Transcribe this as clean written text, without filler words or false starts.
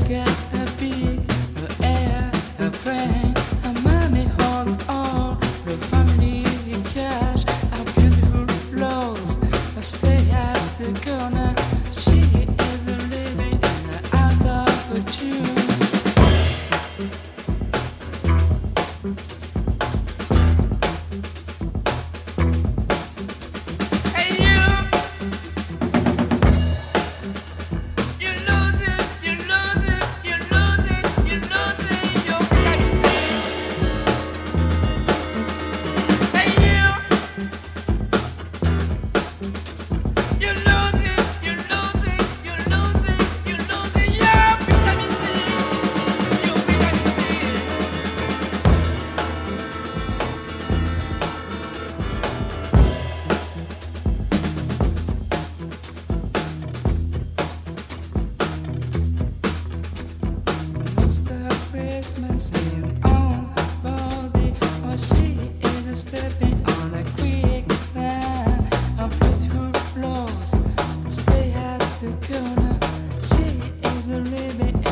get a big airplane, a money on all the family cash, a beautiful clothes, a stay at the corner. She is living out of a tune. Christmas on body, or she is stepping on a quicksand. I put her floors, stay at the corner. She is living